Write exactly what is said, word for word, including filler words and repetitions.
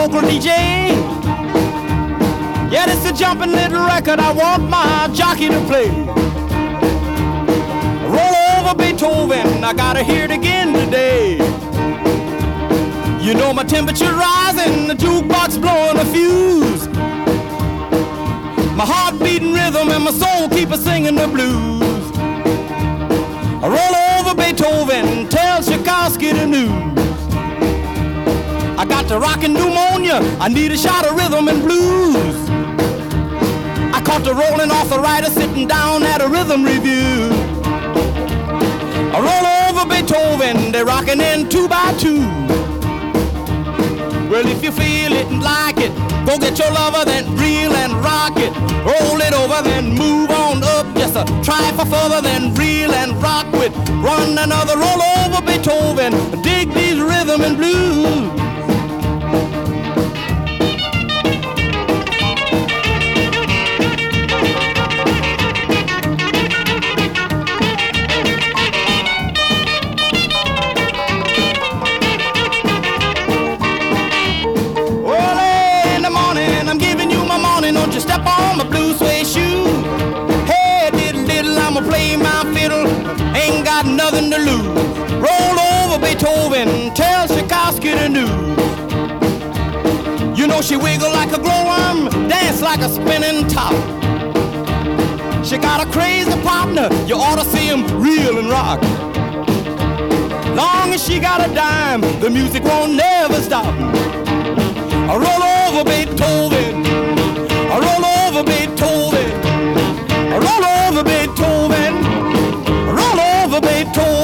local D J. Yeah, this is a jumping little record I want my jockey to play. Roll over Beethoven, I gotta hear it again today. You know my temperature rising, the jukebox blowing a fuse. My heart beating rhythm and my soul keep a singing the blues. I roll over Beethoven, tell Tchaikovsky the news. I got the rockin' pneumonia, I need a shot of rhythm and blues. I caught the rolling arthritis sitting down at a rhythm review. I roll over Beethoven, they're rockin' in two by two. Well, if you feel it and like it, go get your lover, then reel and rock it. Roll it over, then move on up. Just a try for further, then reel and rock with. Run another roll over Beethoven. Dig these rhythm and blues. Don't you step on my blue suede shoe. Hey, diddle diddle, I'ma play my fiddle. Ain't got nothing to lose. Roll over Beethoven, tell Tchaikovsky the news. You know she wiggle like a glowworm, dance like a spinning top. She got a crazy partner, you ought to see him reel and rock. Long as she got a dime, the music won't never stop. I roll over Beethoven, I roll over Beethoven, I roll over Beethoven, I roll over Beethoven.